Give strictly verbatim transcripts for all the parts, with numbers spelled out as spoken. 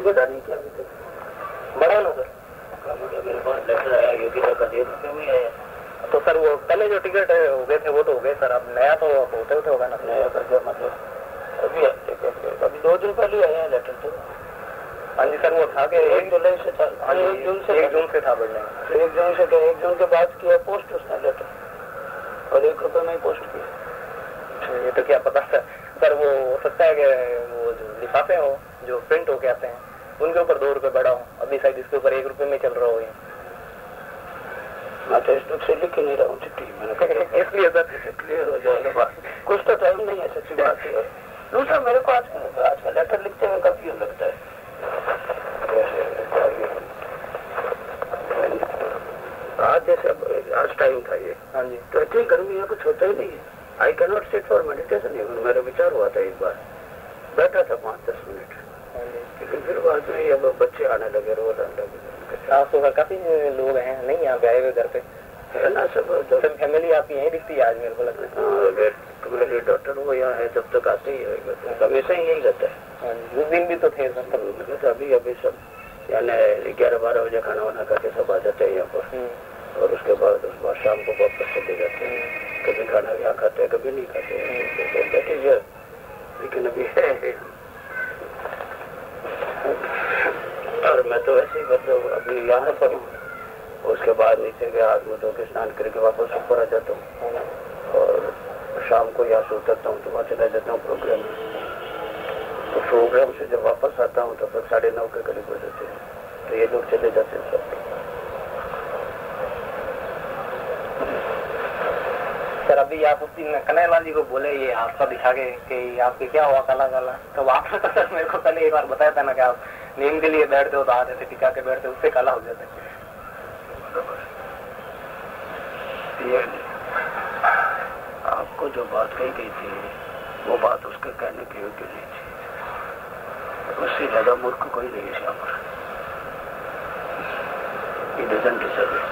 बड़ा नहीं किया अभी तक। बड़ा ना सर? मेरे पास लेटर आया योगी का डेढ़ रुपये में आया। तो सर वो पहले जो टिकट हो गए थे वो तो हो गए सर, अब नया तो होते होते होगा ना? नया कर दिया मतलब अभी अभी दो दिन पहले आया है लेटर तो। हाँ जी सर, वो था कि एक जुलाई से था, एक जून से एक जून से था बढ़ने। एक जून से क्या, एक जून के बाद किया पोस्ट उसने लेटर और एक रुपये में ही पोस्ट किया। ये तो क्या पता सर। सर वो हो सकता है कि वो जो लिफाफे हो जो प्रिंट होके आते हैं उनके ऊपर दो रुपए बढ़ा हो, अभी शायद इसके ऊपर एक रुपए में चल रहा हो। मैं तो इस दुख से लिख ही नहीं रहा हूँ चिट्ठी, मैंने इसलिए सर क्लियर हो जाएगा बात। कुछ तो टाइम नहीं है, सच्ची बात है। दूसरा मेरे को आज आज का लेटर लिखते हुए काफी लगता है। आज जैसे आज टाइम था ये, हाँ जी, तो इतनी गर्मी है कुछ होता ही नहीं है। I can not sit for meditation. मेरा विचार हुआ था एक बार, बैठा था पाँच दस मिनट, लेकिन फिर बाद में अब बच्चे आने लगे, रोज आने लगे। आप तो काफी लोग हैं नहीं यहाँ पे आए हुए घर पे है ना? सब सब फैमिली आपकी यहीं दिखती है आज मेरे को लगता है। मेरे डॉक्टर वो यहाँ है, जब तक आते ही है हमेशा ही यही रहता है। उस दिन भी तो थे सब, अभी अभी सब यानी ग्यारह बारह बजे खाना वाना करके सब आ जाते हैं यहाँ पर, और उसके बाद उस बाद शाम को वापस चले जाते हैं। कभी खाना यहाँ खाते हैं कभी नहीं खाते हैं, लेकिन अभी है। और मैं तो ऐसे ही मतलब अभी यहाँ पर हूँ, उसके बाद नीचे के हाथ में धो के स्नान करके वापस ऊपर आ जाता हूँ और शाम को यहाँ से उतरता हूँ तो वहाँ चला जाता हूँ प्रोग्राम। तो प्रोग्राम से जब वापस आता हूँ तो फिर साढ़े नौ के करीब हो जाते हैं, तो ये लोग चले जाते हैं सब। सर अभी आप उस दिन कन्हैया जी को बोले ये आपका दिखा के कि आपके क्या हुआ काला काला, तो आपने तो सर मेरे को पहले एक बार बताया था ना कि आप नींद के लिए बैठते हो तो हाथ ऐसे टिका के बैठते हो, उससे काला हो जाता है। ये आपको जो बात कही गई थी वो बात उसके कहने की योग्य नहीं थी। उससे ज्यादा मूर्ख कोई नहीं है यहाँ पर। He doesn't deserve it.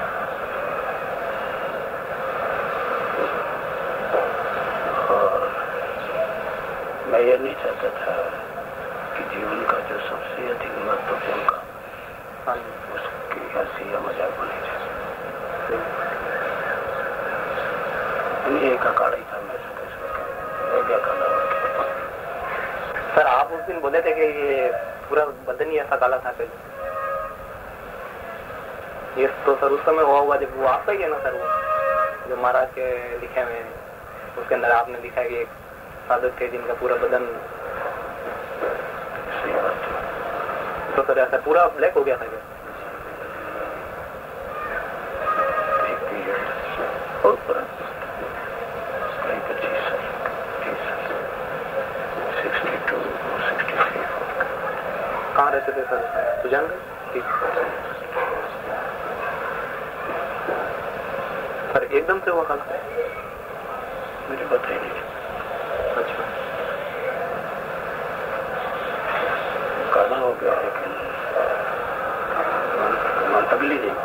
और मैं ये नहीं चाहता था कि जीवन का जो सबसे अधिक महत्वपूर्ण काम उसकी हंसी या मजाक बनी जाए। एक अकाड़ा ही था मैं क्या काला। सर आप उस दिन बोले थे कि ये पूरा बदन ही ऐसा काला था फिर ये तो सर उस समय हुआ हुआ जब वो आपका ही है ना सर, वो जो महाराज के लिखे हुए हैं उसके अंदर आपने लिखा है कि एक साधक थे जिनका पूरा बदन, तो सर ऐसा पूरा ब्लैक हो गया था क्या? कहाँ रहते थे सर सुजानगढ़? सर एकदम से हुआ काला? मुझे पता ही नहीं। अच्छा काला हो गया लेकिन अगली नहीं।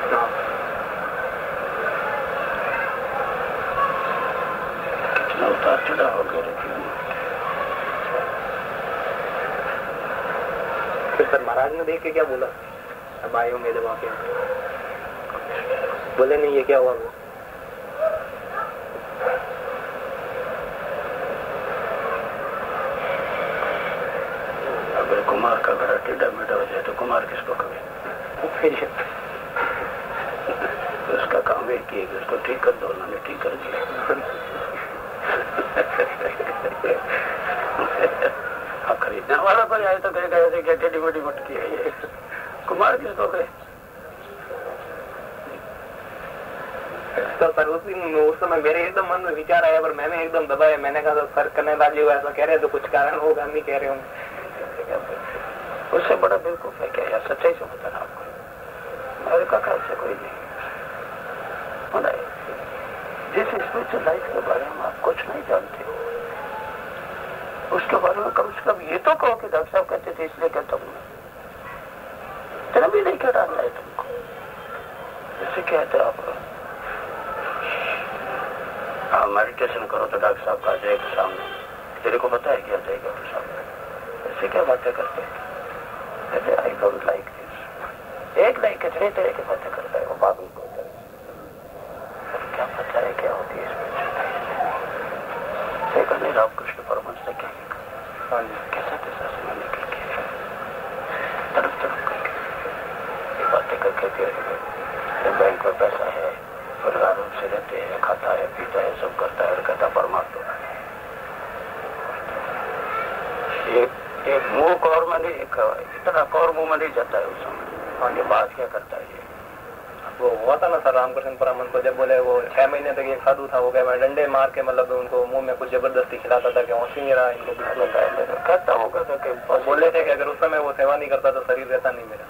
कितना उतार चढ़ा हो गया लेकिन फिर सर महाराज ने देख के क्या बोला अब आए होंगे जब आके? बोले नहीं ये क्या हुआ वो? अगर कुमार का घड़ा टेढ़ा मेढ़ा हो जाए तो कुमार किसको कहे? उसका काम है कि उसको ठीक कर दो, उन्होंने ठीक कर दिया। खरीदने वाला कोई आए तो कहेगा ऐसे क्या टेढ़ी मेढ़ी मटकी है ये, कुमार किसको कहे? तो सर उस दिन उस समय मेरे एकदम मन में विचार आया पर मैंने एकदम दबाया। मैंने कहा सर कन्हैया जी ऐसा कह रहे तो कुछ कारण होगा, नहीं कह रहे होंगे। उससे बड़ा बेवकूफ है क्या यार? सच्चाई से बताना आपको, मेरे का ख्याल से कोई नहीं। जिस स्पिरिचुअल लाइफ के बारे में आप कुछ नहीं जानते हो उसके बारे में कम से कम ये तो कहो कि डॉक्टर साहब कहते थे इसलिए कहता हूँ। तेरा भी नहीं क्या डालना है तुमको, जैसे कहते आप हाँ मेडिटेशन करो तो डॉक्टर साहब का आ जाएगा सामने, तेरे को पता है क्या जाएगा तो सामने, ऐसे क्या बातें करते हैं? I don't like this. एक नहीं कितनी तरह की बातें करता है वो, पागल को होता है। क्या पता है क्या होती है इसमें। नहीं, रामकृष्ण परमहंस ने क्या लिखा, कैसा कैसा समय निकल के तड़प तड़प करके ये बातें करके फिर बैंक में पैसा है, परिवार रूप से रहते हैं, खाता है, पीता है, सब करता है और कहता परमात्मा। एक एक मुंह कौर में नहीं, इतना कौर मुंह में नहीं जाता है उस समय। और ये बात क्या करता है ये वो हुआ था ना सर रामकृष्ण परमहंस को, जब बोले वो छह महीने तक एक साधु था, वो गया मैं डंडे मार के मतलब उनको मुंह में कुछ जबरदस्ती खिलाता था कि होश नहीं रहा इनको। कहता होगा कि बोले थे कि अगर उस समय वो सेवा नहीं करता तो शरीर रहता नहीं मेरा।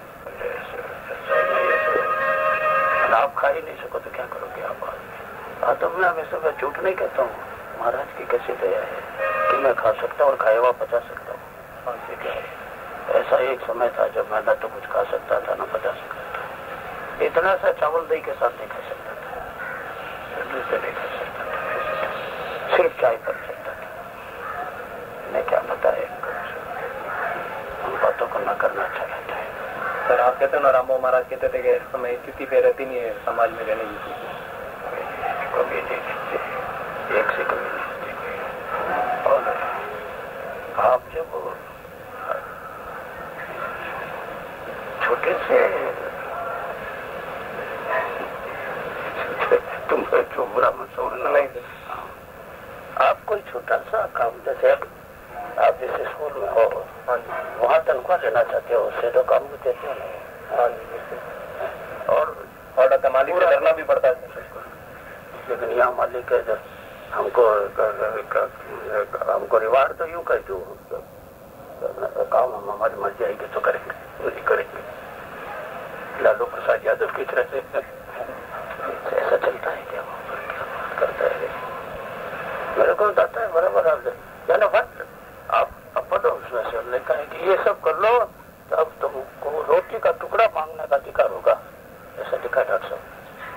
आप खा ही नहीं सको तो क्या करोगे आप? आज तो मैं हमेशा मैं झूठ नहीं कहता हूँ, महाराज की कैसी दया है कि मैं खा सकता हूँ और खाए हुआ पचा सकता हूँ। ऐसा एक समय था जब मैं न तो कुछ खा सकता था न पचा सकता था। इतना सा चावल दही के साथ नहीं खा सकता था, से नहीं खा सकता था, सिर्फ चाय कर सकता था। इन्हें क्या पता है, उन बातों को न करना अच्छा रहता है। सर आप कहते हैं ना, रामबाबू महाराज कहते थे कि इस समय स्थिति पे रहती नहीं है समाज में रहने की, कभी नहीं रहती, एक से कभी नहीं रहती। और आप जब छोटे से तुम जो बुरा मत समझना नहीं, आप कोई छोटा सा काम, जैसे आप जिस स्कूल में हो वहाँ तनख्वाह लेना चाहते हो, उससे तो काम भी देते हो नहीं। और और मालिक से डरना भी पड़ता है। लेकिन यहाँ मालिक है जब हमको हमको रिवार्ड तो यूँ कह दो, काम हम हमारी मर्जी आएगी तो करेंगे, नहीं करेंगे। लालू प्रसाद यादव की तरह से ऐसा चलता है क्या? क्या बात करता है? मेरे को बताता है बराबर आप जाना फट आप अब पढ़ो उसमें से हमने कहा कि ये सब कर लो तो अब तुमको रोटी का टुकड़ा मांगने का अधिकार होगा, ऐसा लिखा डॉक्टर साहब।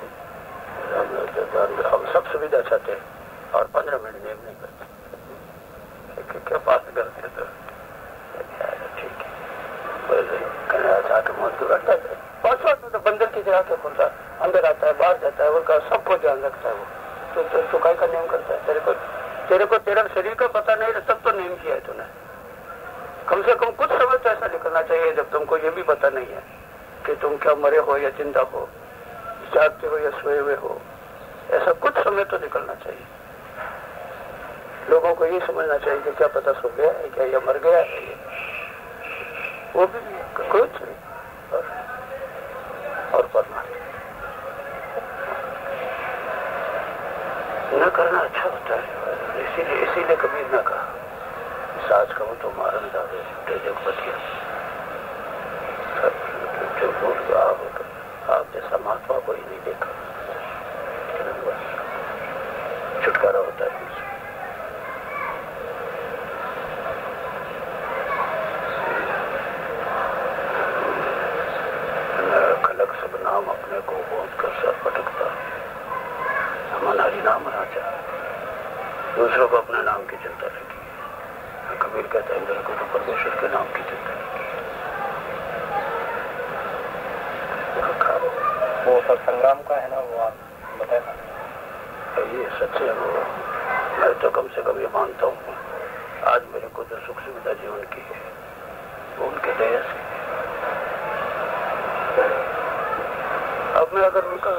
हम सब सुविधा चाहते हैं और पंद्रह मिनट नेम नहीं करते, क्या बात करते तो ठीक है। जाके मौत को बैठता है, पाँच साल में तो बंदर की जगह के खुलता है, अंदर आता है बाहर जाता है, उनका सबको ध्यान रखता है वो। तो, तो चुकाई का नियम करता है। तेरे को तेरे को तेरा शरीर का पता नहीं है तब तो नियम किया है तूने। कम से कम कुछ समय तो ऐसा निकलना चाहिए जब तुमको ये भी पता नहीं है कि तुम क्या मरे हो या जिंदा हो, जागते हो या सोए हुए हो। ऐसा कुछ समय तो निकलना चाहिए। लोगों को ये समझना चाहिए कि क्या पता सो गया है क्या या मर गया है, वो भी कुछ नहीं। और, और परमात्मा न करना अच्छा होता है, इसीलिए इसीलिए कबीर ने कहा साज कहो तो मारन दावे जग बतिया। जो भूल गया आप जैसा महात्मा को ही नहीं देखा, छुटकारा होता है। खलक सब नाम अपने को बोध कर सर पटकता, हमारी नाम राजा, दूसरों को अपने नाम की चिंता रखी। कबीर कहता है मेरे को तो परमेश्वर के नाम की चिंता रखी। वो सब संग्राम का है ना, वो आप बताए। ये सच है। वो मैं तो कम से कम ये मानता हूँ आज मेरे को जो सुख सुविधा जीवन की है वो उनके दया से। अब मैं अगर उनका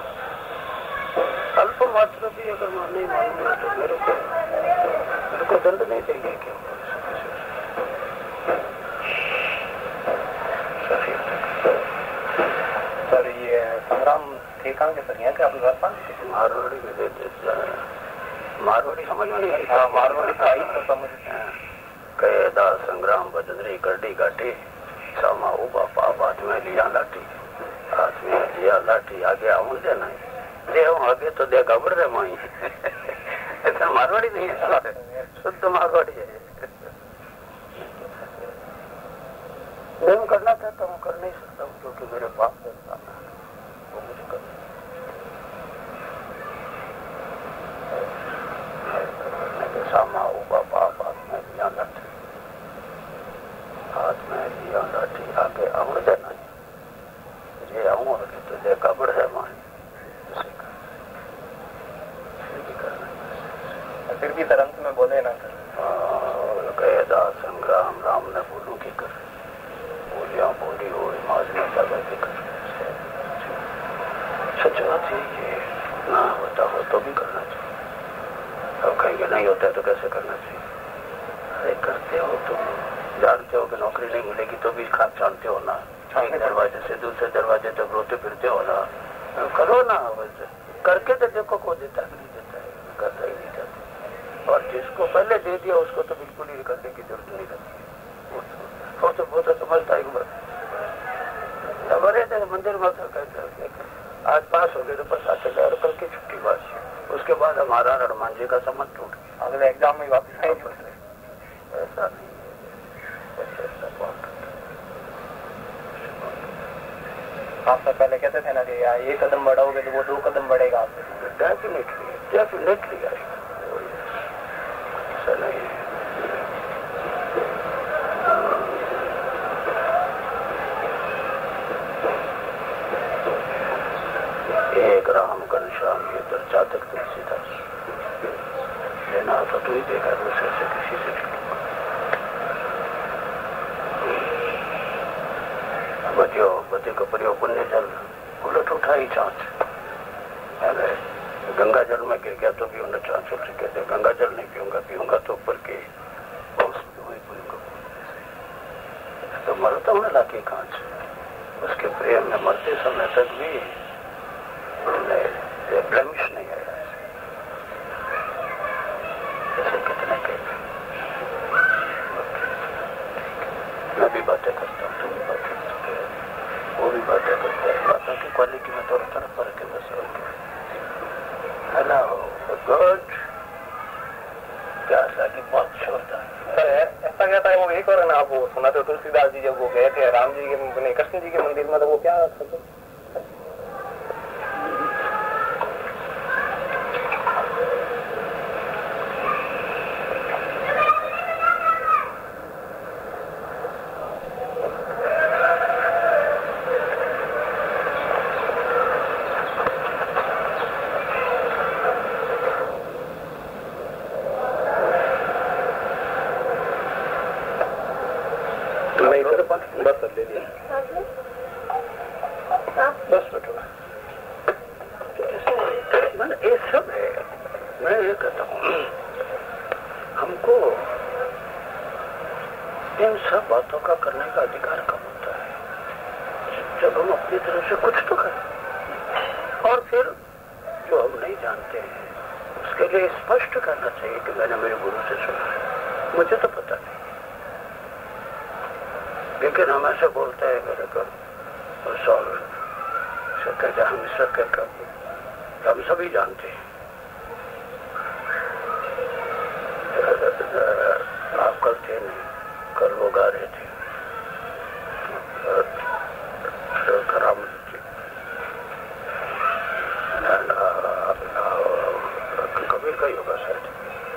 अल्प मात्रा भी अगर मैं नहीं मानूंगा तो मेरे को मेरे को दंड नहीं देंगे क्या? सर ये संग्राम थे कहाँ के सर? यहाँ के आपके घर पास? मारवाड़ी मारवाड़ी समझ में नहीं आई। हाँ मारवाड़ी तो आई तो समझ। कैदा संग्राम बजरी गड्डी गाटी सामा उबा पाप हाथ में लिया लाठी, हाथ में लिया लाठी आगे आऊं देना दे आगे तो दे घबर रहे माई। ऐसा मारवाड़ी नहीं है, शुद्ध मारवाड़ी है। मैं करना चाहता हूँ, कर नहीं सकता हूँ क्योंकि मेरे पाप है वो मुझे कर सामा उबा पाप हाथ में लिया लाठी, हाथ में लिया फिर भी सर अंत में बोले ना सर, कहेदा संग्राम राम ने बोलू की कर, बोलिया बोली हो माज में ज्यादा की कर। सच बात ये ना होता हो तो भी करना चाहिए। अब कहेंगे नहीं होता है तो कैसे करना चाहिए? अरे करते हो तुम, जानते हो कि नौकरी नहीं मिलेगी तो भी खाप जानते हो ना, एक दरवाजे से दूसरे दरवाजे तक रोते फिरते हो ना, करो ना। करके तो देखो को देता है नहीं देता है, करता ही नहीं चाहता। और जिसको पहले दे दिया उसको तो बिल्कुल ही करने की जरूरत नहीं रहती। वो तो वो तो समझता है बड़े मंदिर में कहते आज पास हो गए तो बस आते गए और कल की छुट्टी बात। उसके बाद हमारा हनुमान जी का संबंध टूट गया, अगले एग्जाम में वापस नहीं पड़ते। ऐसा नहीं, ऐसा बहुत आप सब पहले कहते थे ना कि यार ये कदम बढ़ाओगे तो वो दो कदम बढ़ेगा आपसे। डेफिनेटली डेफिनेटली ऐसा नहीं है। एक राम घनश्याम ये दर्जा तक तुलसीदास लेना तो तू ही देखा दूसरे से किसी से बतियो बती को परियो पुण्य जल उलट उठा ही चांच। गंगा जल में गिर गया तो भी उन्हें चांच उठ कहते गंगा जल नहीं पीऊंगा, पीऊंगा तो ऊपर के तो मरता हूँ लाके कांच। उसके प्रेम में मरते समय तक भी ब्लेमिश नहीं आया। ऐसे कितने के मैं भी बातें करता हूँ, तुम भी बातें करते हैं, वो भी बातें करते हैं। बातों की क्वालिटी में थोड़ा थोड़ा फर्क है बस। हेलो गुड, क्या लगी बहुत छोड़ता है। ऐसा कहता है वो एक और ना, आप वो सुना तो तुलसीदास जी जब वो गए थे राम जी के कृष्ण जी के मंदिर में तो वो क्या था बस ले लिया बस बैठो। मैंने ये सब है, मैं ये कहता हूँ हमको इन सब बातों का करने का अधिकार कब होता है? जब हम अपनी तरफ से कुछ तो करें। और फिर जो हम नहीं जानते हैं उसके लिए स्पष्ट करना चाहिए कि मैंने मेरे गुरु से सुना, मुझे तो पता नहीं। लेकिन हम ऐसे बोलते हैं मेरे को सॉल्व सकते हम इसके कब हम सभी जानते हैं। आप कल थे नहीं, कल वो गा रहे थे खराब कबीर का ही होगा शायद।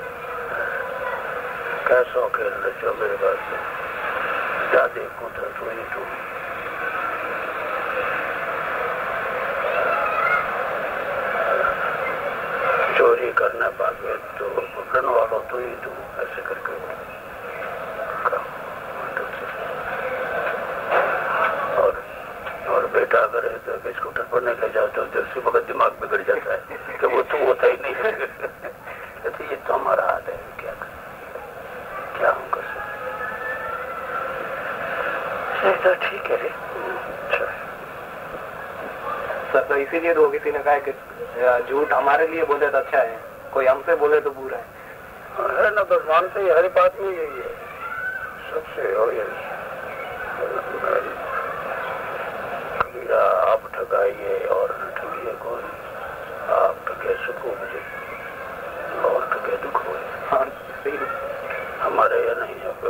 कैसो खेल जो मेरे पास ज्यादा कुदरत हुई तो चोरी करने पागे तो पकड़ने वाला तो ही तू ऐसे करके और और बेटा अगर तो स्कूटर पर नहीं ले जाओ तो दूसरी वक्त दिमाग बिगड़ जाता है कि वो तो होता ही नहीं। तो ये तो हमारा हाल है, क्या कर क्या हम कर सकते। तो ठीक है रे। सर तो इसीलिए तो किसी ने कहा कि झूठ हमारे लिए बोले तो अच्छा है, कोई हमसे बोले तो बुरा है। है ना, बस मानते ही हर बात में यही है सबसे। और ये कबीरा आप ठगाइए और न ठगिए कोई, आप ठगे सुख मुझे और ठगे दुख हुए। हाँ सही हमारे ये नहीं है।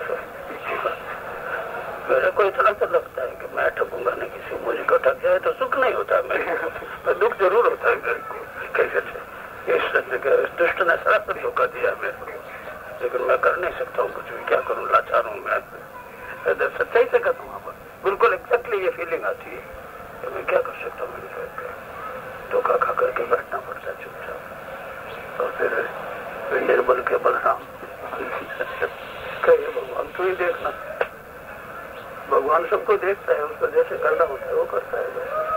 मेरे को इतना तो लगता है कि मैं ठगूंगा नहीं किसी, मुझे को ठग जाए तो सुख नहीं होता मेरे को, दुख जरूर होता है मेरे को। कैसे इस दुष्ट ने सरासर धोखा दिया मेरे को, लेकिन मैं कर नहीं सकता हूँ कुछ भी। क्या करूँ, लाचार हूँ मैं। सच्चाई से कहता हूँ, बिल्कुल एग्जैक्टली ये फीलिंग आती है तो मैं क्या कर सकता हूँ। धोखा खा करके बैठना पड़ता है चुपचाप। और फिर निर्बल भगवान सबको देखता है, उसको जैसे करना होता है वो करता है।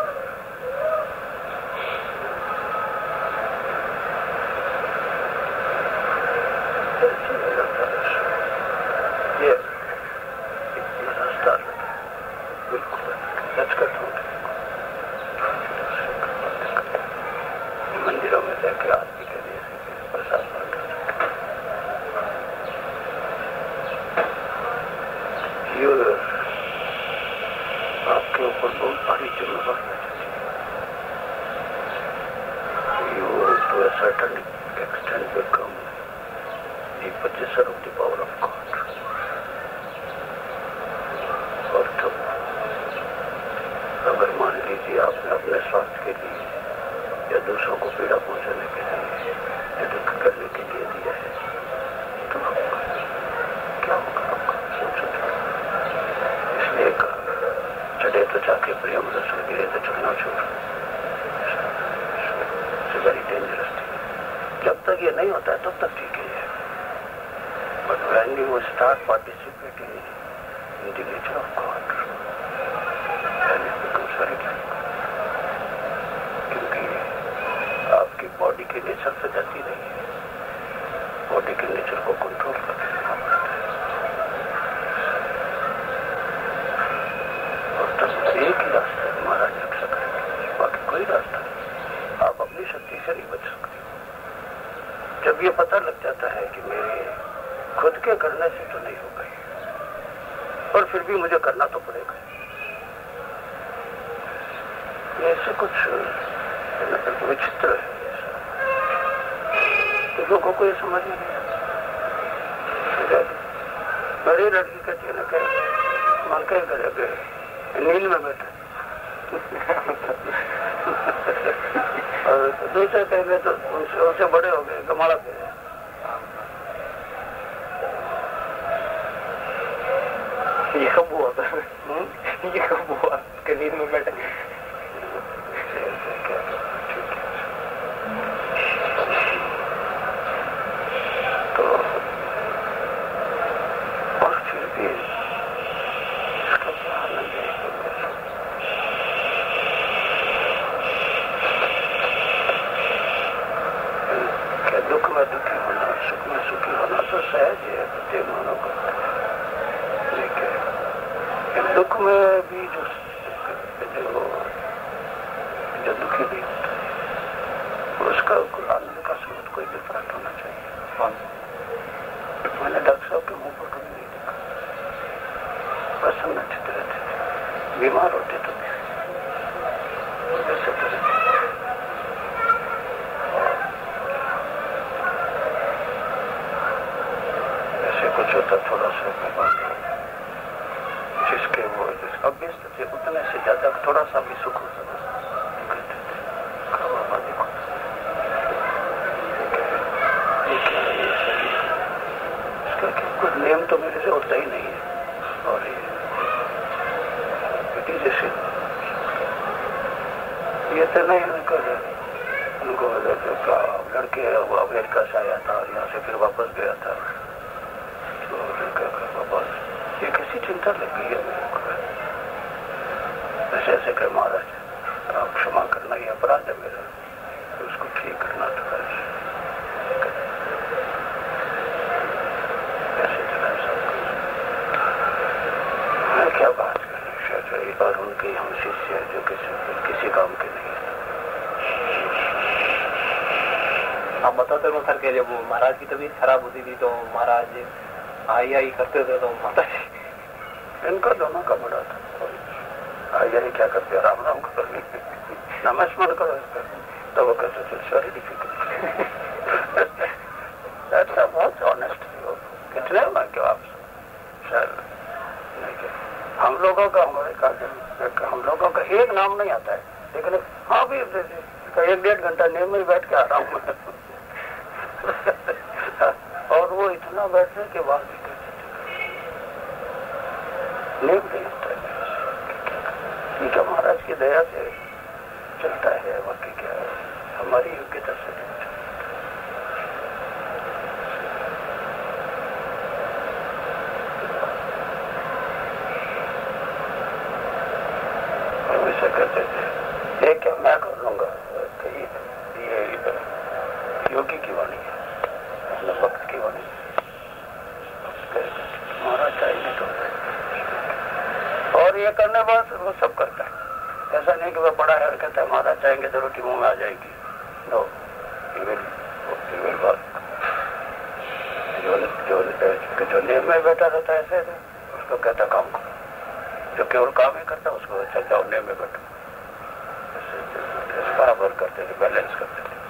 ये रास्ता बिल्कुल मंदिरों में जाके आदमी के लिए प्रसाद आपके ऊपर बहुत भारी जिम्मेदार है। You to a certain extent become the possessor of the power of God. और तब अगर मान लीजिए आपने अपने स्वार्थ के लिए या दूसरों को पीड़ा पहुंचाने के लिए या दुख करने के लिए दिया है, तो क्या होगा आपका? सोचो। इसलिए कहा चढ़े तो जाके प्रियम रसुल गिरे तो चुकना छोड़। Very dangerous thing. जब तक ये नहीं होता है तब तक ठीक है, but when you start participating in the nature of God then it becomes very difficult, क्योंकि आपकी बॉडी के नेचर से जाती नहीं है, बॉडी के नेचर को कंट्रोल करके रखना पड़ता है। और तब एक ही रास्ता है महाराज रक्षा करेंगे, बाकी कोई रास्ता नहीं। आप अपनी शक्ति से नहीं बच सकते। जब ये पता लग जाता है कि मेरे खुद के करने से तो नहीं हो गई, और फिर भी मुझे करना तो पड़ेगा, ऐसे कुछ विचित्र है, तो लोगों को ये समझ में नहीं आता। मेरी लड़की कहती है ना कि मन कहीं करेगा नींद में बैठा और दूसरे कहेंगे तो उनसे उनसे बड़े हो गए कमाड़ा पे। ये कब हुआ था? ये कब हुआ कि नींद में बैठे? तो और फिर भी इसका क्या आनंद है? क्या दुख में दुखी होना, सुख में सुखी होना तो सहज है, प्रत्येक मानव करता है, लेकिन दुख में भी जो जो, जो दुखी भी होता है उसका आनंद का स्रोत कोई डिफरेंट होना चाहिए। मैंने डॉक्टर साहब के मुंह पर कभी नहीं देखा, प्रसन्न चित्त रहते थे, बीमार होते तो ऐसे तरह ऐसे कुछ होता थोड़ा सा बात जिसके वो जिस अभ्यस्त थे उतने से ज्यादा थोड़ा सा भी सुख होता था, कहते थे बाबा देखो इसका कुछ नियम तो मेरे से होता ही नहीं है, और ये जैसे ये तो नहीं कर उनको लड़के वो अमेरिका से आया था और यहाँ से फिर वापस गया था, तो लड़का वापस ये कैसी चिंता लगी है मेरे को, ऐसे ऐसे कर महाराज आप क्षमा करना, ये अपराध है मेरा, तो उसको ठीक करना था। ऐसे तरह सब मैं क्या बात करूँ, और उनके हम शिष्य जो किसी किसी काम के नहीं है। आप बताते हो सर के जब वो महाराज की तबीयत खराब होती थी तो महाराज आई आई करते थे, तो माता जी इनका दोनों का बड़ा था, आई आई क्या करते राम राम करो, नमस्कार करो, तो वो कहते थे सॉरी डिफिकल्ट। बहुत ऑनेस्ट कितने मैं क्यों आप सर, हम लोगों का हमारे का हम लोगों का एक नाम नहीं आता है, लेकिन हाँ भी एक डेढ़ घंटा नींद में बैठ के आ रहा हूँ और वो इतना बैठने के बाद भी नींद नहीं आता है। ठीक है, महाराज की दया से चलता है, बाकी क्या है हमारी योग्यता से नहीं चलता। योगी की वाणी है, अपने भक्त की वाणी। महाराज चाहिए तो, और ये करने बाद वो सब करता है। ऐसा नहीं कि वह बड़ा है और कहता है महाराज चाहेंगे तो रोटी मुंह में आ जाएगी। नो, बात जो जो, जो नियम में बैठा रहता है ऐसे उसको कहता काम करो, जो केवल काम ही करता उसको अच्छा जाओ नियम में बैठो। बराबर करते थे, बैलेंस करते थे।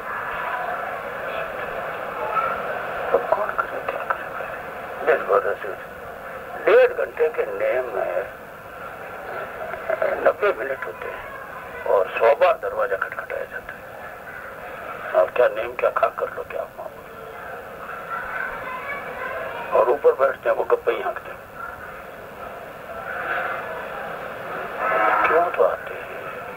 अब कौन करे क्या करे? डेढ़ बरस डेढ़ घंटे के नियम में नब्बे मिनट होते हैं और सौ बार दरवाजा खटखटाया जाता है। और क्या नेम क्या खा कर लो क्या आप, और ऊपर बैठते हैं वो गप्पे ही हाँकते हैं। क्यों तो आते हैं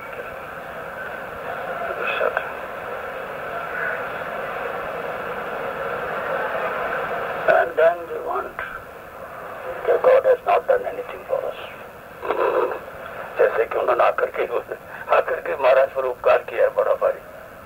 and then we want that God has not done anything for us. जैसे कि उन्होंने आकर के आकर के महाराज पर उपकार किया है बड़ा भारी।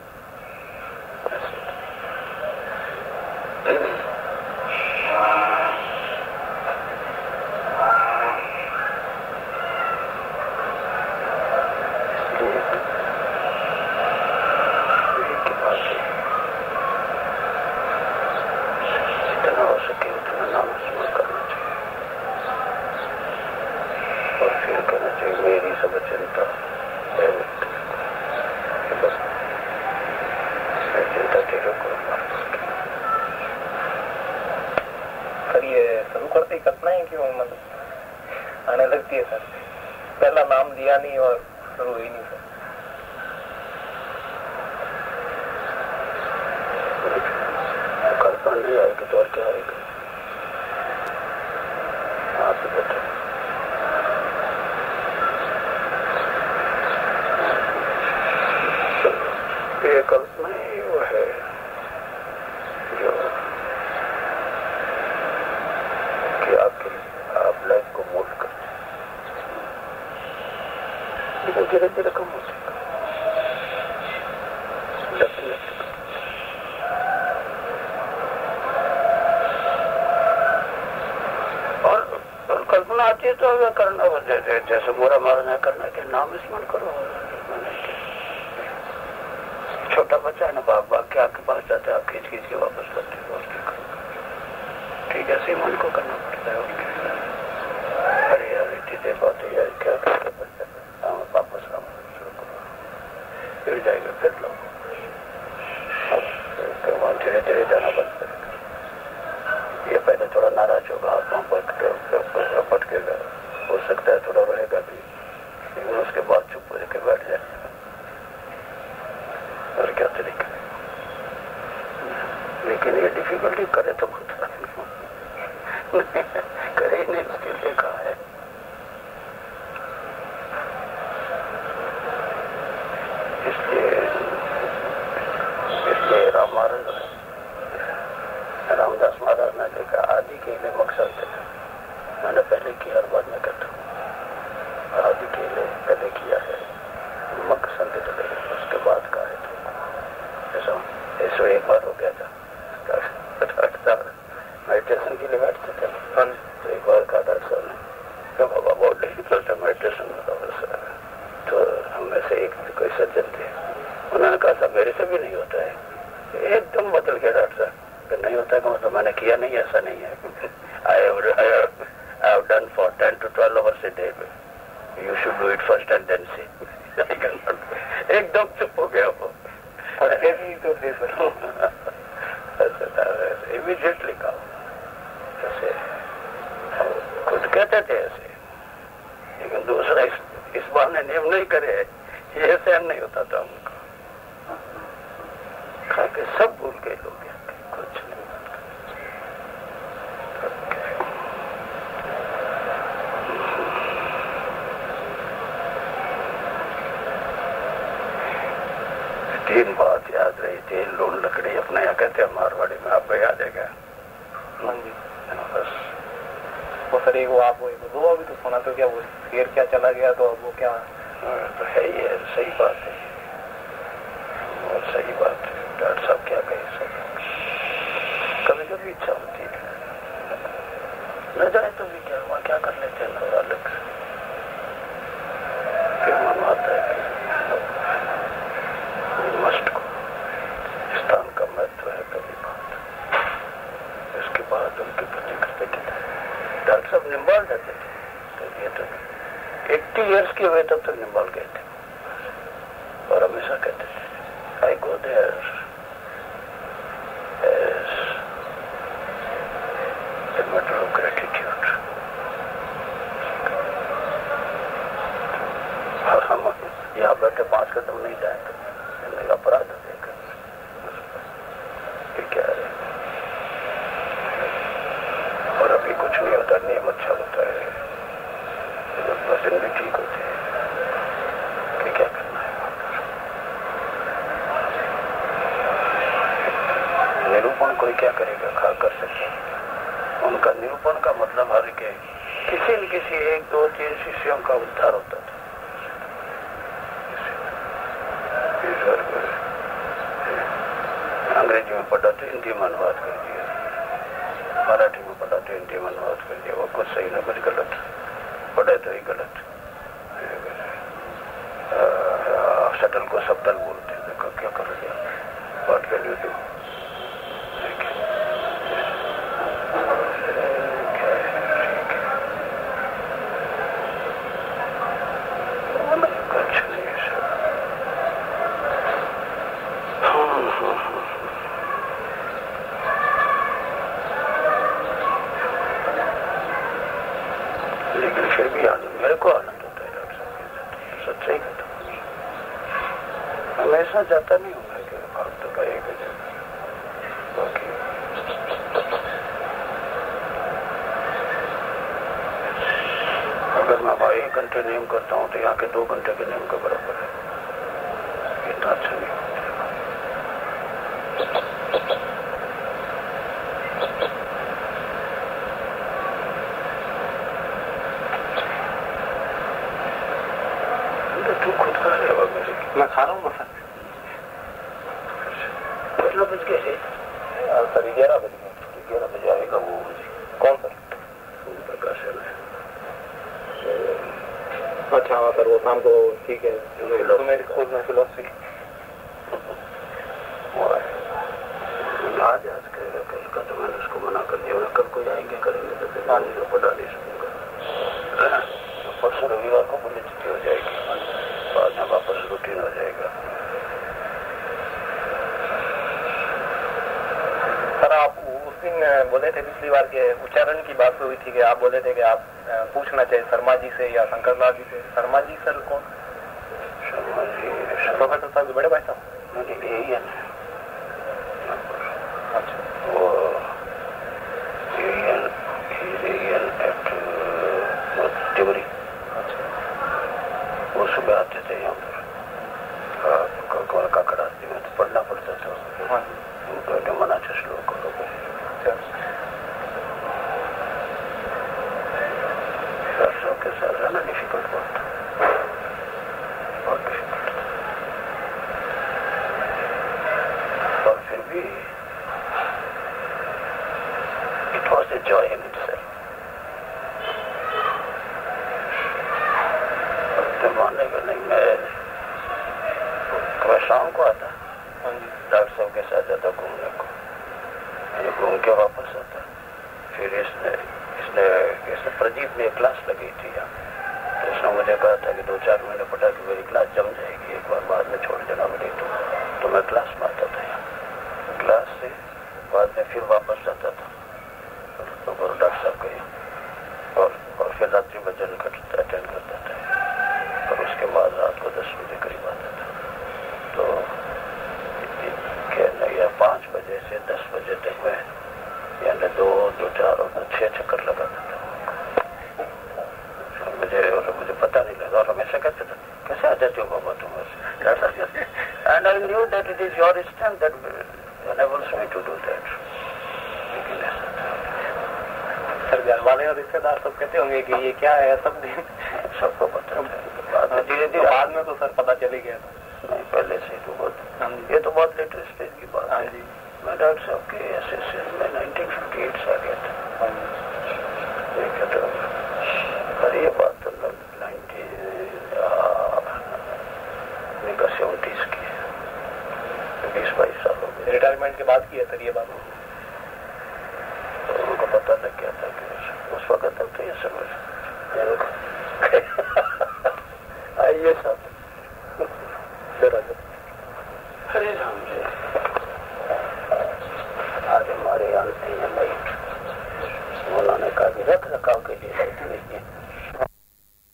धीरे धीरे कम हो जाएगा। और, और कल्पना आती है तो वे करना जैसे जैसे बुरा मारना करना के नाम स्मरण करो। छोटा बच्चा है ना, बाप बाप के आपके पास जाते आप खींच खींच के वापस करते हो, ठीक है, ऐसे मन को करना पड़ता है। अरे यार इतनी देर बात है यार, क्या करते बच्चा वापस काम शुरू करो, फिर जाएगा, फिर लो, अब धीरे धीरे जाना बंद करेगा। ये पहले थोड़ा नाराज होगा, हाथ पाँव पटकेगा, हो सकता है थोड़ा रहेगा भी, लेकिन उसके बाद चुप होकर बैठ जाएगा। और क्या तरीका, लेकिन ये डिफिकल्टी करे तो बहुत करे ही नहीं, उसके लिए कहा है। इसलिए इसलिए राम महाराज रामदास महाराज ने देखा आदि के लिए मकसद थे, मैंने पहले किया और बाद में करता हूँ। आदि के लिए पहले किया है, मकसद चले, उसके बाद का है तो ऐसा ऐसा एक बार हो गया था। मेडिटेशन के लिए बैठते थे तो एक बार कहा डॉक्टर साहब ने, तो बाबा बहुत डिफिकल्ट है मेडिटेशन में, तो हम में से एक कोई सज्जन थे, उन्होंने कहा था मेरे से भी नहीं होता है। एकदम बदल गया डॉक्टर साहब, नहीं होता है मतलब मैंने किया नहीं, ऐसा नहीं है। I have done for ten to twelve hours a day, you should do it first and then see. एकदम चुप हो गया वो, इमीडिएटली कहा, ऐसे खुद कहते थे ऐसे, लेकिन दूसरा इस, इस बार ने नियम नहीं करे, ये सहन नहीं होता था उनको। खा के सब भूल गए लोग, कुछ नहीं। तीन बात याद रही थी, लून लकड़ी अपने यहाँ कहते हैं मारवाड़ी में, आपको याद है क्या? हाँ जी। बस वो सर एक वो आप वो दो अभी तो सुना तो क्या वो शेर क्या चला गया, तो अब वो क्या तो है ही है, सही बात है, बहुत सही बात है। डॉक्टर साहब क्या कहीं से। कभी कभी इच्छा होती है न जाए तो भी क्या हुआ, क्या कर लेते हैं ना अलग से। फिर मन आता है कि मस्ट को स्थान का महत्व है कभी बात। इसके बाद उनके प्रति कृतज्ञता। डॉक्टर साहब निम्बाल जाते थे तो ये तो एट्टी ईयर्स के हुए तब तक निम्बाल गए थे और हमेशा कहते थे I go there as a matter of gratitude. हम यहाँ बैठे पांच कदम नहीं जाएंगे, अपराध देगा क्या है। और अभी कुछ नहीं होता, नियम अच्छा होता है, वजन भी ठीक होते हैं कि क्या करना है। निरूपण कोई क्या करेगा, खा कर सके। उनका निरूपण का मतलब हर के किसी न किसी एक दो तीन शिष्यों का उद्धार होता था। अंग्रेजी में पढ़ा तो हिंदी में अनुवाद कर दिया, मराठी में पढ़ा तो हिंदी में अनुवाद कर दिया। वो कुछ सही ना कुछ गलत, पढ़े तो ही गलत। शटल को सबटल बोलते हैं, देखो क्या कर दिया। What can you do? लेकिन फिर भी आनंद, मेरे को आनंद होता है डॉक्टर साहब, सच्चा ही कहता हूँ। हमेशा जाता नहीं हूँ मैं कि फालतू का एक जगह। बाकी अगर मैं वहाँ एक घंटे नियम करता हूँ तो यहाँ के दो घंटे के नियम के बराबर है। इतना अच्छा नहीं होता। तू खुद खा रहे हो मेरे? मैं खा रहा हूँ सर। कितना बज गए थे? सर ग्यारह बज गए। ग्यारह बजे आएगा वो मुझे। कौन सर? प्रकाश है। अच्छा हाँ सर, वो शाम को ठीक है। तो मेरी खुद में फिलोसफी आज आज करेगा, कल का तो मैंने उसको मना कर दिया। कल को आएंगे करेंगे तो फिर मैं पढ़ा नहीं सकूंगा। परसों रविवार को पुण्य छुट्टी हो जाएगी, बाद में वापस रूटीन हो जाएगा। सर आप उस दिन बोले थे पिछली बार के उच्चारण की बात हुई थी कि आप बोले थे कि आप पूछना चाहिए शर्मा जी से या शंकरलाल जी से। शर्मा जी सर कौन? शर्मा जी प्रोफेसर साहब बड़े भाई साहब? नहीं यही है ना। अच्छा वो टिवरी। अच्छा वो सुबह आते थे यहाँ पर काकड़ाती में, तो पढ़ना पड़ता था। हाँ उनको मना से श्लोक करो। सरसों के साथ रहना डिफिकल्ट बहुत बहुत डिफिकल्ट। और फिर भी it was a joy in itself. मानने का नहीं, मैं मैं शाम को आता डॉक्टर साहब के साथ जाता घूमने को, घूम के वापस आता। फिर इसने इसने इसने प्रदीप ने क्लास लगी थी यहाँ, तो उसने मुझे कहा था कि दो चार महीने पढ़ा कि मेरी क्लास जम जाएगी, एक बार बाद में छोड़ देना बोले तो, तो मैं क्लास में आता था यहाँ। क्लास से बाद में फिर वापस जाता था तो डॉक्टर साहब के यहाँ, और और फिर रात्रि भजन अटेंड करता था। और उसके बाद रात को दस बजे करीब आता था। तो या पाँच बजे से दस बजे तक मैं यानी दो दो चार और छह चक्कर लगाता था। मुझे और मुझे पता नहीं लगा, और हमेशा कहते था कैसे आ जाती हो बाबा तुम ऐसे। And I knew that it is your strength that enables me to do that. लेकिन ऐसा था। सर घर वाले और रिश्तेदार सब कहते होंगे कि ये क्या है, सब सबको पता था। धीरे धीरे बाद में तो सर पता चली गया था। नहीं, पहले से तो बहुत, ये तो बहुत लेटेस्ट स्टेज की बात हाँ जी। मैं डॉक्टर साहब के असिस्टेंट में नाइनटीन फिफ्टी एट से आ गया था। हाँ जी। तो और ये बात तो नाइनटीन सेवेंटीज की है, बीस बाईस साल हो गए। रिटायरमेंट के बाद की है सर ये बात? तो उनको पता लग गया था कि उस वक्त तक तो ये समझ आइए साहब। हरे राम जी, आज हमारे यहाँ नहीं है लाइट। मौलाना का भी रख रखाव के लिए लाइट नहीं है।